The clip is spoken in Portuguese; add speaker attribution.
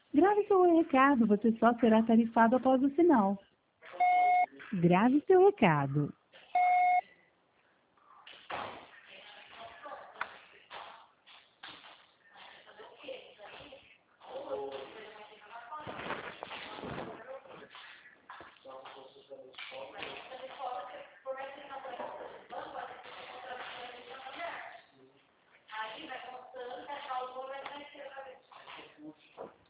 Speaker 1: Grave seu recado, você só será tarifado após o sinal. Grave seu recado.